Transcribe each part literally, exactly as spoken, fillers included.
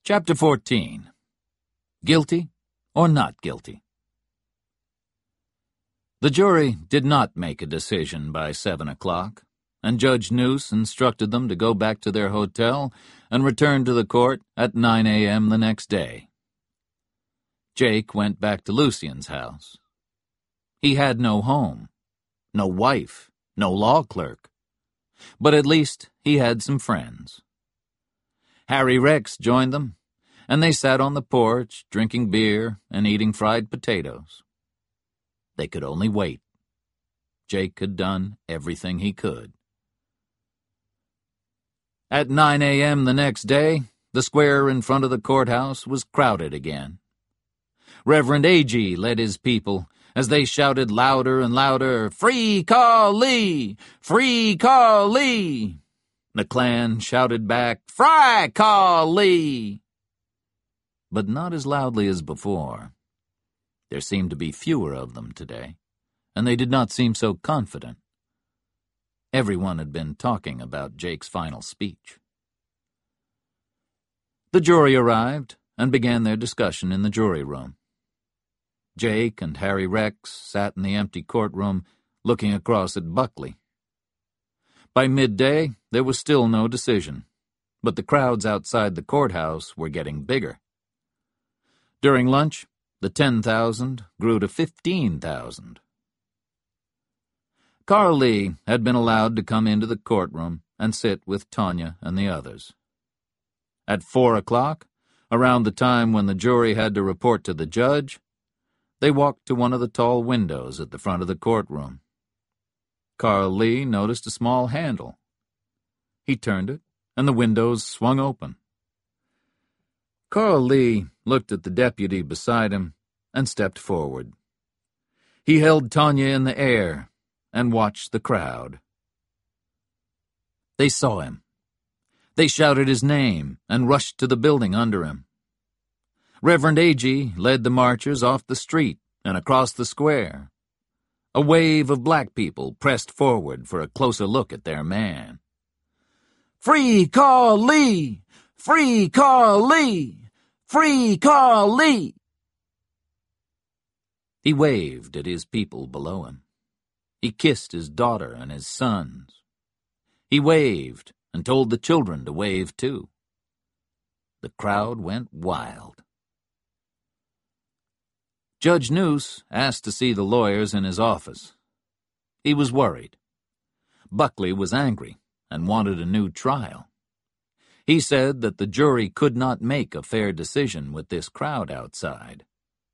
Chapter fourteen. Guilty or not guilty? The jury did not make a decision by seven o'clock, and Judge Noose instructed them to go back to their hotel and return to the court at nine a m the next day. Jake went back to Lucien's house. He had no home, no wife, no law clerk, but at least he had some friends. Harry Rex joined them, and they sat on the porch drinking beer and eating fried potatoes. They could only wait. Jake had done everything he could. At nine a m the next day, the square in front of the courthouse was crowded again. Reverend Agee led his people as they shouted louder and louder, "Free Carl Lee! Free Carl Lee!" The Klan shouted back, "Fry Carl Lee!" But not as loudly as before. There seemed to be fewer of them today, and they did not seem so confident. Everyone had been talking about Jake's final speech. The jury arrived and began their discussion in the jury room. Jake and Harry Rex sat in the empty courtroom looking across at Buckley. By midday, there was still no decision, but the crowds outside the courthouse were getting bigger. During lunch, the ten thousand grew to fifteen thousand. Carl Lee had been allowed to come into the courtroom and sit with Tanya and the others. At four o'clock, around the time when the jury had to report to the judge, they walked to one of the tall windows at the front of the courtroom. Carl Lee noticed a small handle. He turned it, and the windows swung open. Carl Lee looked at the deputy beside him and stepped forward. He held Tanya in the air and watched the crowd. They saw him. They shouted his name and rushed to the building under him. Reverend Agee led the marchers off the street and across the square. A wave of black people pressed forward for a closer look at their man. "Free Carl Lee! Free Carl Lee! Free Carl Lee!" He waved at his people below him. He kissed his daughter and his sons. He waved and told the children to wave too. The crowd went wild. Judge Noose asked to see the lawyers in his office. He was worried. Buckley was angry and wanted a new trial. He said that the jury could not make a fair decision with this crowd outside.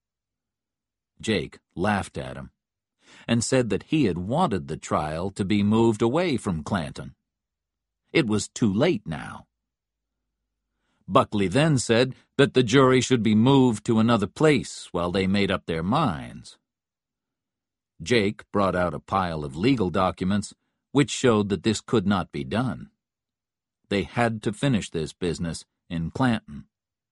Jake laughed at him and said that he had wanted the trial to be moved away from Clanton. It was too late now. Buckley then said that the jury should be moved to another place while they made up their minds. Jake brought out a pile of legal documents which showed that this could not be done. They had to finish this business in Clanton.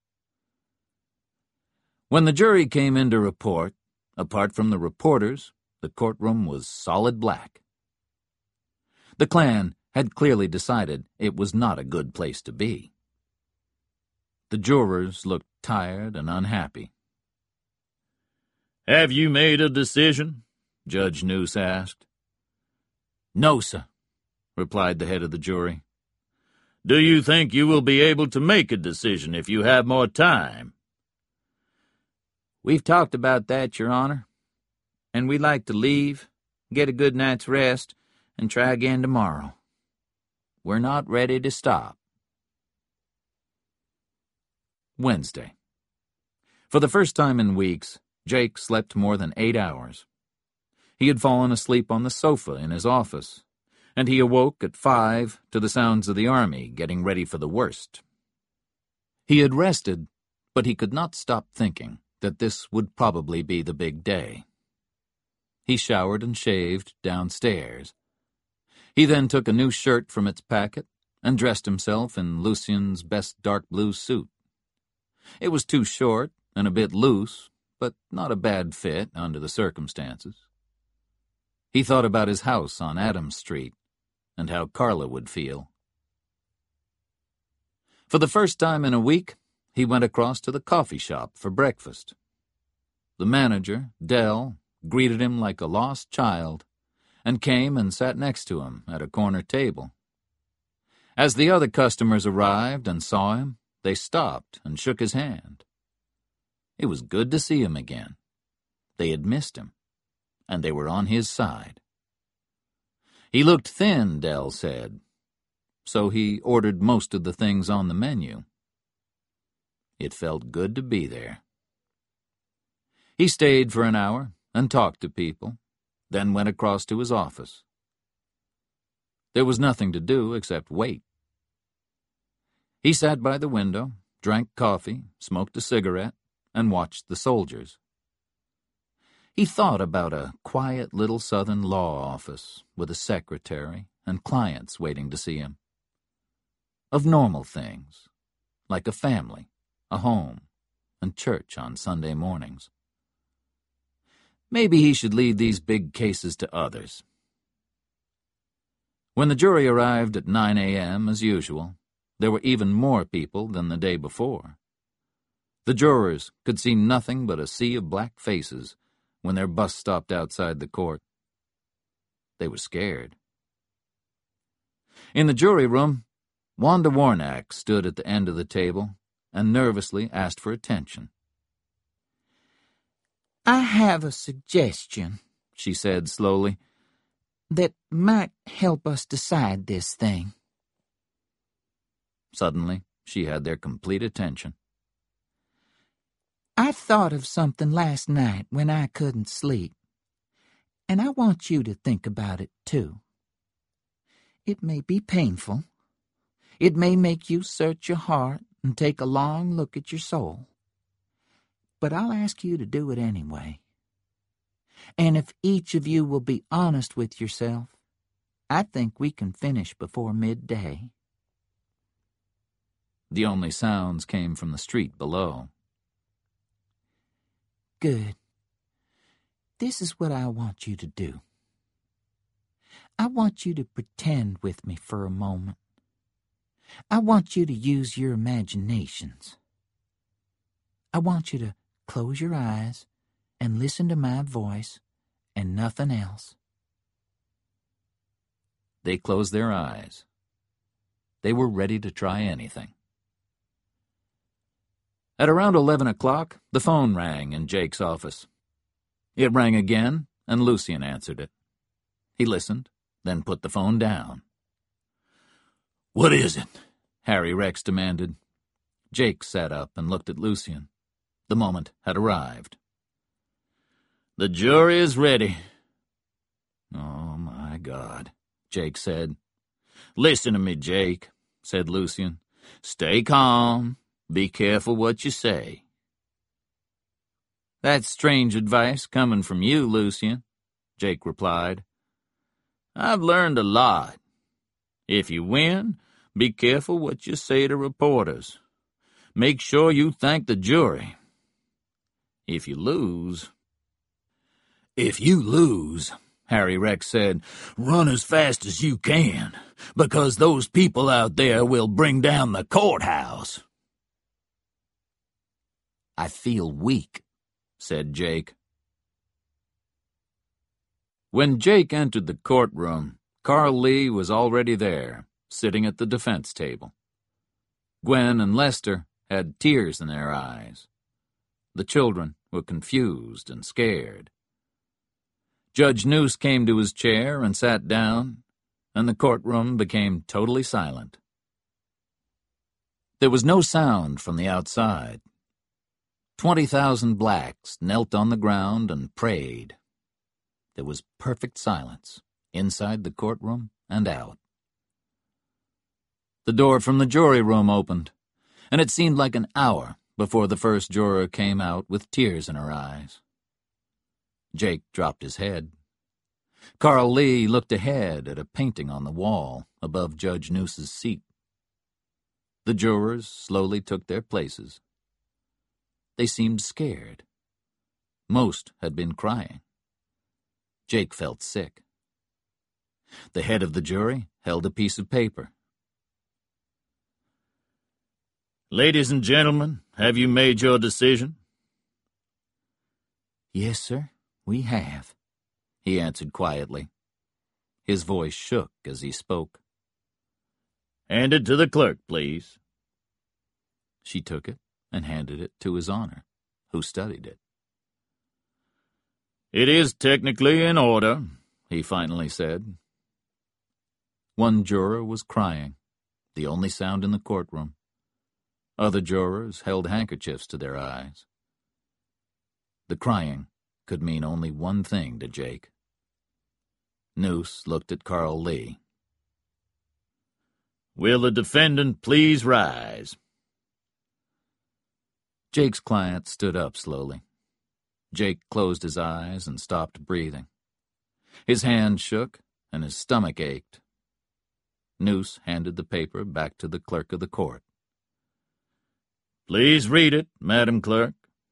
When the jury came in to report, apart from the reporters, the courtroom was solid black. The Klan had clearly decided it was not a good place to be. The jurors looked tired and unhappy. "Have you made a decision?" Judge Noose asked. "No, sir," replied the head of the jury. "Do you think you will be able to make a decision if you have more time?" "We've talked about that, Your Honor, and we'd like to leave, get a good night's rest, and try again tomorrow. We're not ready to stop." Wednesday. For the first time in weeks, Jake slept more than eight hours. He had fallen asleep on the sofa in his office, and he awoke at five to the sounds of the army getting ready for the worst. He had rested, but he could not stop thinking that this would probably be the big day. He showered and shaved downstairs. He then took a new shirt from its packet and dressed himself in Lucien's best dark blue suit. It was too short and a bit loose, but not a bad fit under the circumstances. He thought about his house on Adams Street and how Carla would feel. For the first time in a week, he went across to the coffee shop for breakfast. The manager, Dell, greeted him like a lost child and came and sat next to him at a corner table. As the other customers arrived and saw him, they stopped and shook his hand. It was good to see him again. They had missed him, and they were on his side. He looked thin, Dell said, so he ordered most of the things on the menu. It felt good to be there. He stayed for an hour and talked to people, then went across to his office. There was nothing to do except wait. He sat by the window, drank coffee, smoked a cigarette, and watched the soldiers. He thought about a quiet little southern law office with a secretary and clients waiting to see him. Of normal things, like a family, a home, and church on Sunday mornings. Maybe he should leave these big cases to others. When the jury arrived at nine a m as usual, there were even more people than the day before. The jurors could see nothing but a sea of black faces when their bus stopped outside the court. They were scared. In the jury room, Wanda Warnack stood at the end of the table and nervously asked for attention. "I have a suggestion," she said slowly, "that might help us decide this thing." Suddenly, she had their complete attention. "I thought of something last night when I couldn't sleep, and I want you to think about it, too. It may be painful. It may make you search your heart and take a long look at your soul. But I'll ask you to do it anyway. And if each of you will be honest with yourself, I think we can finish before midday." The only sounds came from the street below. "Good. This is what I want you to do. I want you to pretend with me for a moment. I want you to use your imaginations. I want you to close your eyes and listen to my voice and nothing else." They closed their eyes. They were ready to try anything. At around eleven o'clock, the phone rang in Jake's office. It rang again, and Lucien answered it. He listened, then put the phone down. "What is it?" Harry Rex demanded. Jake sat up and looked at Lucien. The moment had arrived. "The jury is ready." "Oh, my God," Jake said. "Listen to me, Jake," said Lucien. "Stay calm. Be careful what you say." "That's strange advice coming from you, Lucien," Jake replied. "I've learned a lot. If you win, be careful what you say to reporters. Make sure you thank the jury. If you lose... If you lose, Harry Rex said, run as fast as you can, because those people out there will bring down the courthouse." "I feel weak," said Jake. When Jake entered the courtroom, Carl Lee was already there, sitting at the defense table. Gwen and Lester had tears in their eyes. The children were confused and scared. Judge Noose came to his chair and sat down, and the courtroom became totally silent. There was no sound from the outside. Twenty thousand blacks knelt on the ground and prayed. There was perfect silence, inside the courtroom and out. The door from the jury room opened, and it seemed like an hour before the first juror came out with tears in her eyes. Jake dropped his head. Carl Lee looked ahead at a painting on the wall above Judge Noose's seat. The jurors slowly took their places. They seemed scared. Most had been crying. Jake felt sick. The head of the jury held a piece of paper. Ladies and gentlemen, have you made your decision? Yes, sir, we have, he answered quietly. His voice shook as he spoke. Hand it to the clerk, please. She took it and handed it to His Honor, who studied it. It is technically in order, he finally said. One juror was crying, the only sound in the courtroom. Other jurors held handkerchiefs to their eyes. The crying could mean only one thing to Jake. Noose looked at Carl Lee. Will the defendant please rise? Jake's client stood up slowly. Jake closed his eyes and stopped breathing. His hand shook and his stomach ached. Noose handed the paper back to the clerk of the court. Please read it, Madam Clerk.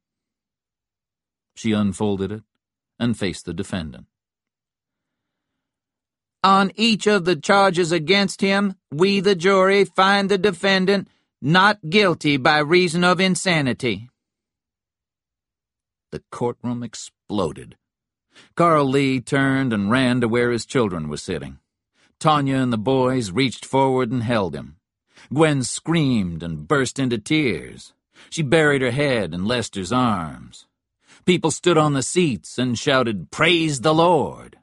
She unfolded it and faced the defendant. On each of the charges against him, we, the jury, find the defendant not guilty by reason of insanity. The courtroom exploded. Carl Lee turned and ran to where his children were sitting. Tanya and the boys reached forward and held him. Gwen screamed and burst into tears. She buried her head in Lester's arms. People stood on the seats and shouted, "Praise the Lord!"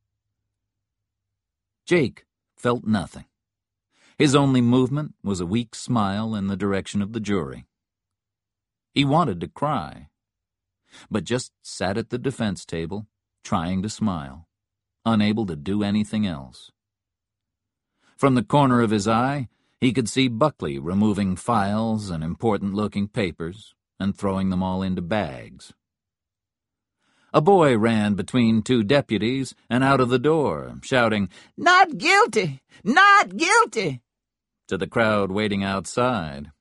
Jake felt nothing. His only movement was a weak smile in the direction of the jury. He wanted to cry, but just sat at the defense table, trying to smile, unable to do anything else. From the corner of his eye, he could see Buckley removing files and important-looking papers and throwing them all into bags. A boy ran between two deputies and out of the door, shouting, "Not guilty! Not guilty!" to the crowd waiting outside.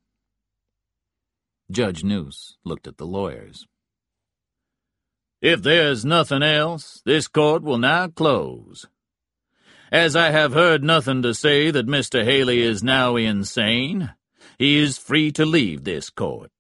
Judge Noose looked at the lawyers. If there's nothing else, this court will now close. As I have heard nothing to say that Mister Haley is now insane, he is free to leave this court.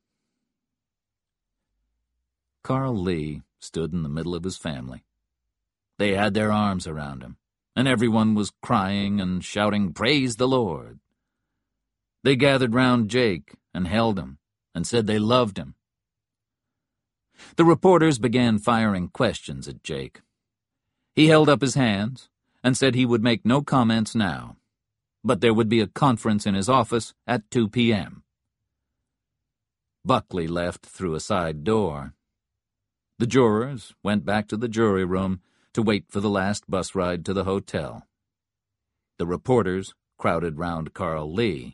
Carl Lee stood in the middle of his family. They had their arms around him, and everyone was crying and shouting, "Praise the Lord!" They gathered round Jake and held him and said they loved him. The reporters began firing questions at Jake. He held up his hands and said he would make no comments now, but there would be a conference in his office at two p.m. Buckley left through a side door. The jurors went back to the jury room to wait for the last bus ride to the hotel. The reporters crowded round Carl Lee.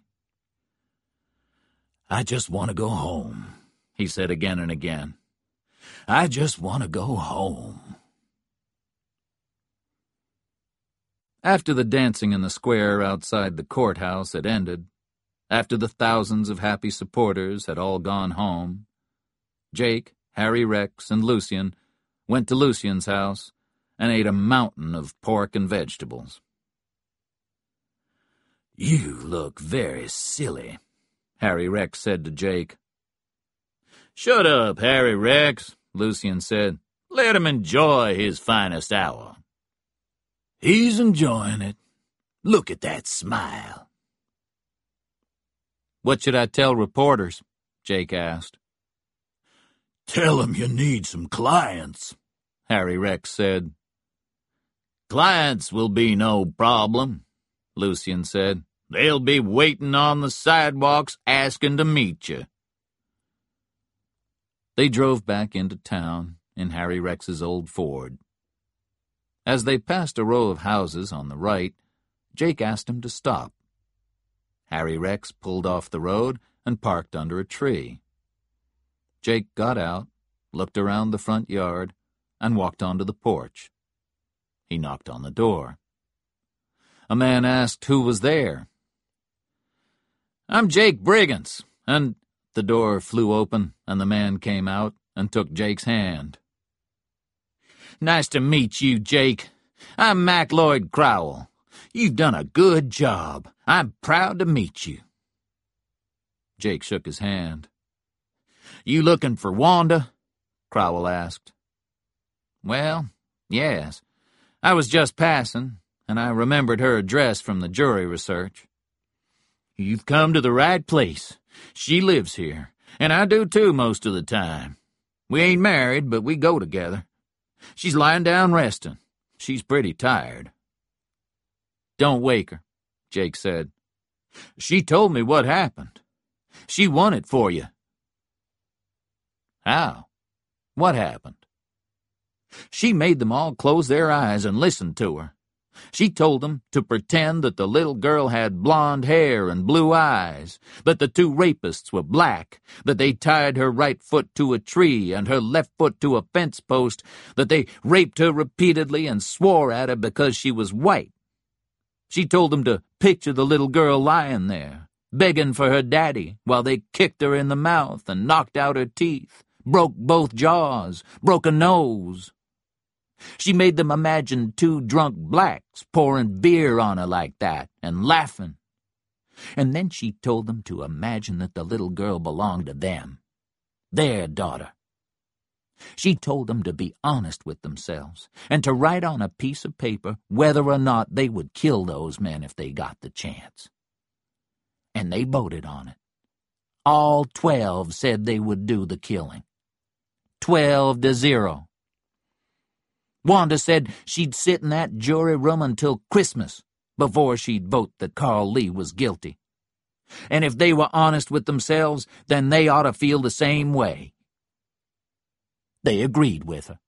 "I just want to go home," he said again and again. "I just want to go home." After the dancing in the square outside the courthouse had ended, after the thousands of happy supporters had all gone home, Jake, Harry Rex, and Lucien went to Lucien's house and ate a mountain of pork and vegetables. "You look very silly," Harry Rex said to Jake. "Shut up, Harry Rex," Lucien said. "Let him enjoy his finest hour." "He's enjoying it. Look at that smile." "What should I tell reporters?" Jake asked. "Tell them you need some clients," Harry Rex said. "Clients will be no problem," Lucien said. "They'll be waiting on the sidewalks asking to meet you." They drove back into town in Harry Rex's old Ford. As they passed a row of houses on the right, Jake asked him to stop. Harry Rex pulled off the road and parked under a tree. Jake got out, looked around the front yard, and walked onto the porch. He knocked on the door. A man asked who was there. "I'm Jake Briggins," and the door flew open, and the man came out and took Jake's hand. "Nice to meet you, Jake. I'm Mac Lloyd Crowell. You've done a good job. I'm proud to meet you." Jake shook his hand. "You looking for Wanda?" Crowell asked. "Well, yes. I was just passing, and I remembered her address from the jury research." "You've come to the right place. She lives here, and I do too most of the time. We ain't married, but we go together. She's lying down resting. She's pretty tired." "Don't wake her," Jake said. "She told me what happened. She won it for you." "How? What happened?" "She made them all close their eyes and listen to her. She told them to pretend that the little girl had blonde hair and blue eyes, that the two rapists were black, that they tied her right foot to a tree and her left foot to a fence post, that they raped her repeatedly and swore at her because she was white. She told them to picture the little girl lying there, begging for her daddy, while they kicked her in the mouth and knocked out her teeth, broke both jaws, broke a nose. She made them imagine two drunk blacks pouring beer on her like that and laughing. And then she told them to imagine that the little girl belonged to them, their daughter. She told them to be honest with themselves and to write on a piece of paper whether or not they would kill those men if they got the chance. And they voted on it. All twelve said they would do the killing. Twelve to zero. Wanda said she'd sit in that jury room until Christmas before she'd vote that Carl Lee was guilty. And if they were honest with themselves, then they ought to feel the same way. They agreed with her."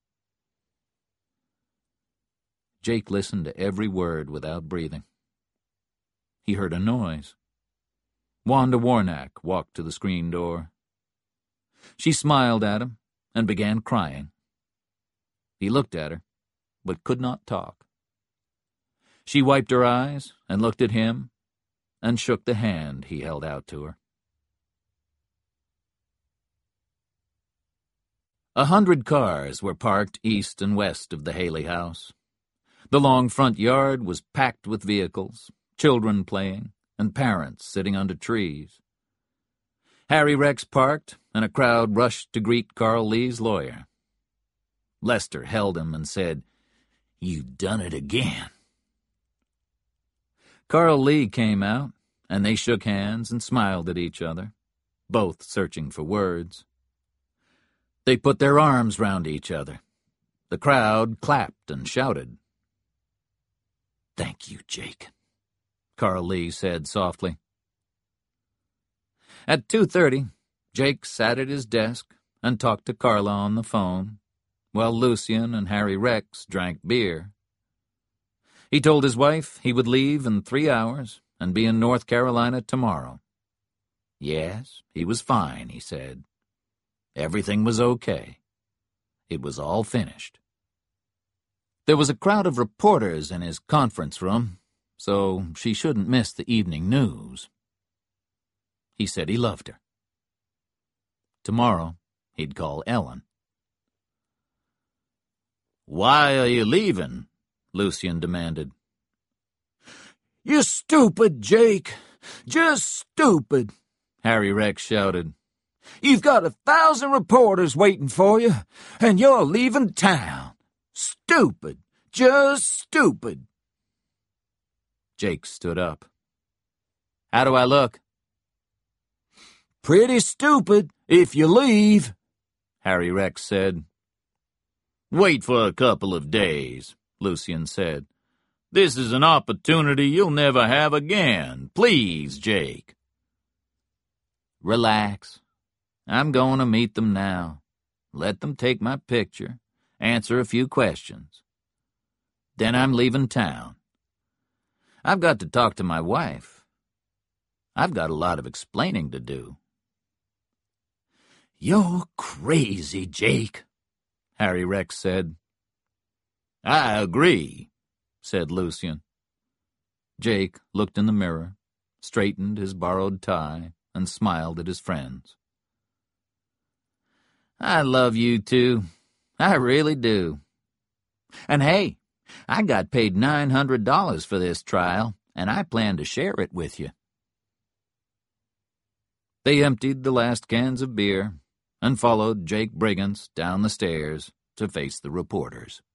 Jake listened to every word without breathing. He heard a noise. Wanda Warnack walked to the screen door. She smiled at him and began crying. He looked at her, but could not talk. She wiped her eyes and looked at him and shook the hand he held out to her. A hundred cars were parked east and west of the Haley house. The long front yard was packed with vehicles, children playing, and parents sitting under trees. Harry Rex parked, and a crowd rushed to greet Carl Lee's lawyer. Lester held him and said, "You've done it again." Carl Lee came out, and they shook hands and smiled at each other, both searching for words. They put their arms round each other. The crowd clapped and shouted. "Thank you, Jake," Carl Lee said softly. At two thirty, Jake sat at his desk and talked to Carla on the phone, while Lucien and Harry Rex drank beer. He told his wife he would leave in three hours and be in North Carolina tomorrow. Yes, he was fine, he said. Everything was okay. It was all finished. There was a crowd of reporters in his conference room, so she shouldn't miss the evening news. He said he loved her. Tomorrow, he'd call Ellen. "Why are you leaving?" Lucien demanded. "You're stupid, Jake. Just stupid," Harry Rex shouted. "You've got a thousand reporters waiting for you, and you're leaving town. Stupid. Just stupid." Jake stood up. "How do I look?" "Pretty stupid if you leave," Harry Rex said. "Wait for a couple of days," Lucien said. "This is an opportunity you'll never have again. Please, Jake." "Relax. I'm going to meet them now. Let them take my picture, answer a few questions. Then I'm leaving town. I've got to talk to my wife. I've got a lot of explaining to do." "You're crazy, Jake," Harry Rex said. "I agree," said Lucien. Jake looked in the mirror, straightened his borrowed tie, and smiled at his friends. "I love you too. I really do. And hey, I got paid nine hundred dollars for this trial, and I plan to share it with you." They emptied the last cans of beer and followed Jake Brigance down the stairs to face the reporters.